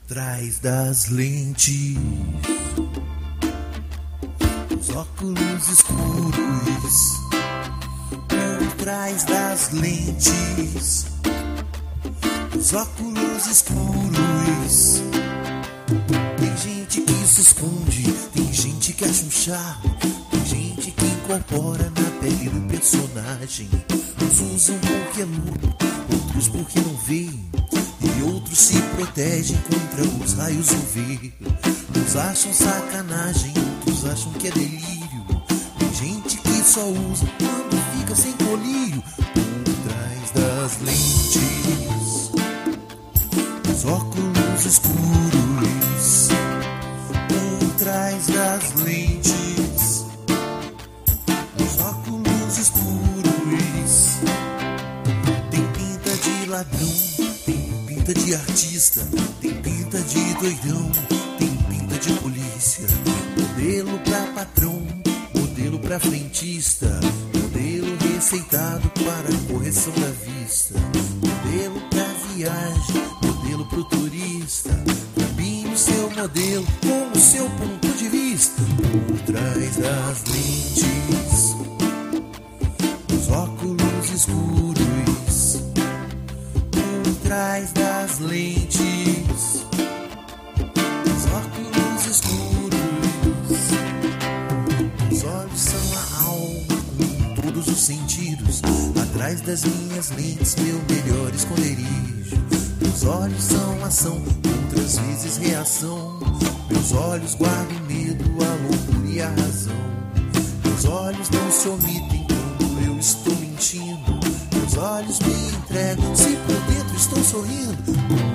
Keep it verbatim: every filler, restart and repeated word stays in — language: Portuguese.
trás das lentes, os óculos escuros, por trás das lentes, os óculos escuros. Tem gente que se esconde, tem gente que acha um charme, tem gente que incorpora na pele do personagem. Uns usam porque é mudo, outros porque não veem, e outros se protegem contra os raios U V. Uns acham sacanagem, outros acham que é delírio. Tem gente que só usa quando fica sem colírio. Por trás das lentes, os óculos escuros, por trás das lentes, os óculos escuros. Tem pinta de ladrão, tem pinta de artista, tem pinta de doidão, tem pinta de polícia. Modelo pra patrão, modelo pra frentista, modelo receitado para correção da vista, modelo pra viagem, modelo pro turista. Combine o seu modelo com o seu ponto de vista. Por trás das lentes, os óculos escuros, por trás das lentes, os óculos escuros. Os olhos são a alma com todos os sentidos. Atrás das minhas lentes, meu melhor esconderijo. Meus olhos são ação, outras vezes reação. Meus olhos guardam medo, a loucura e a razão. Meus olhos não se omitem quando eu estou mentindo. Meus olhos me entregam se por dentro estou sorrindo.